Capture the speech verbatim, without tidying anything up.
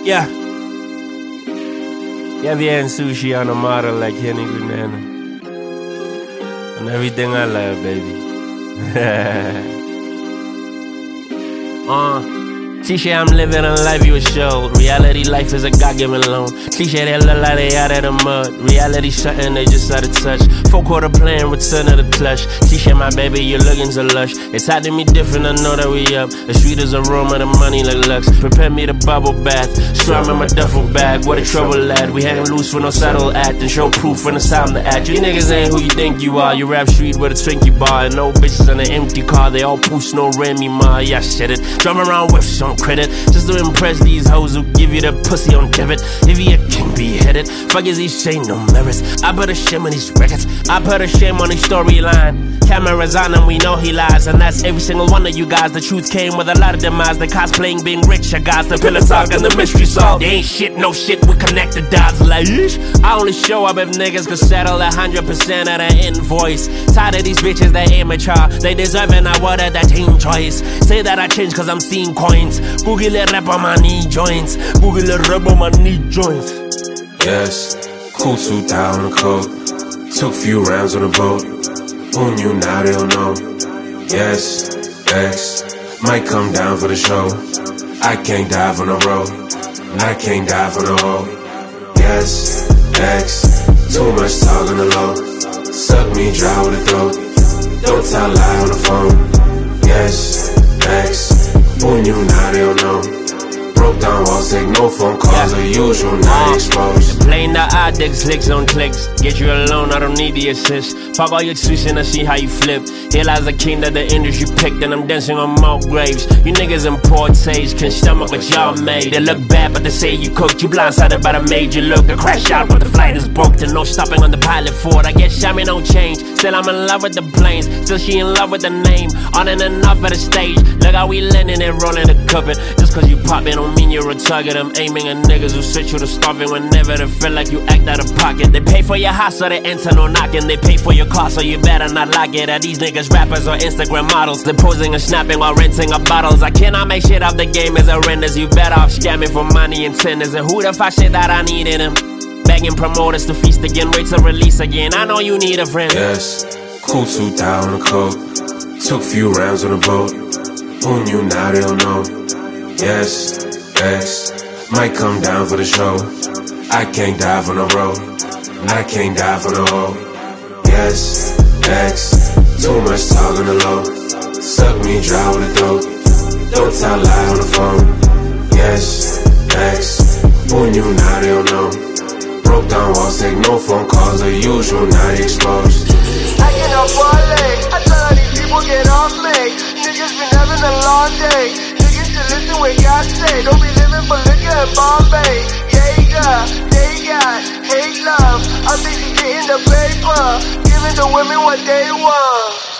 Yeah. Yeah, bien sushi on a model like Henny Banana. And everything I love, baby. uh. Cliché, I'm living a life you was showed. Reality life is a God-given loan. Cliché, they look like they out of the mud. Reality something they just out of touch. Four quarter plan, return of the clutch. Cliché, my baby, you're looking so lush. It's hot to me different, I know that we up. The sweet is aroma, the money like lux. Prepare me the bubble bath. Storm in my duffel bag, what a trouble at. We hang loose with no subtle act. And show proof when it's time to act. You niggas ain't who you think you are. You rap street with a Twinkie bar. And no bitches in an empty car. They all post no Remy Ma. Yeah, shit it. Drive around with some credit, just to impress these hoes who give you the pussy on debit. If you a king, be headed. Fuck is these shame no merits. I put a shame on these records. I put a shame on his storyline. Cameras on him, we know he lies, and that's every single one of you guys. The truth came with a lot of demise. The cosplaying being rich, guys. The pillar talk and the mystery solved. They ain't shit, no shit. We connect the dots like ish. I only show up if niggas could settle a hundred percent of the invoice. Tired of these bitches, they immature. They deserve it, I wanted that team choice. Say that I changed cause I'm seeing coins. Google it, rap on my knee joints. Google it, rap on my knee joints. Yes, cool two thousand coat. Took few rounds on the boat. Who knew, now they don't know. Yes, X might come down for the show. I can't dive on the road. I can't dive on the hole. Yes, X too much talk on the low. Suck me dry with a throat. Don't tell lie on the phone. Yes, X who knew, now they don't know. Broke down walls, take no phone calls, yeah. The usual, not exposed. Playing the addicts, licks on clicks. Get you alone, I don't need the assist. Fuck all your tuition, I see how you flip. Here lies the king that the industry picked, and I'm dancing on Mount Graves. You niggas in poor taste, can stomach what y'all made. They look bad, but they say you cooked. You blindsided by the major look. The crash out, but the flight is booked, and no stopping on the pilot Ford. I guess Shammy don't change. Still I'm in love with the planes. Still she in love with the name. On and enough at the stage. Look how we landing and rolling the cupping. Just cause you poppin' don't mean you're a target. I'm aiming at niggas who sit you to starving whenever they feel like you act out of pocket. They pay for your house so they enter no knocking. They pay for your car so you better not lock it. Are these niggas rappers or Instagram models? They're posing and snapping while renting up bottles. I cannot make shit off the game as horrendous. You better off scamming for money and tenders. And who the fuck shit that I need in them? Begging promoters to feast again, wait to release again. I know you need a friend. Yes, cool two thousand coat. Took few rounds on the boat. Who knew, now they don't know. Yes, X might come down for the show. I can't dive on the road. I can't dive on the hole. Yes, X too much talk on the low. Suck me dry with a throat. Don't tell lie on the phone. Yes, X who knew, now they don't know. Broke down walls, take no phone calls, the usual, not exposed. I get up all late, I tell all these people get off late. Niggas been having a long day. Niggas should listen what God say. Don't be living for liquor in Bombay. Jaeger, they got hate love. I'm busy getting the paper, giving the women what they want.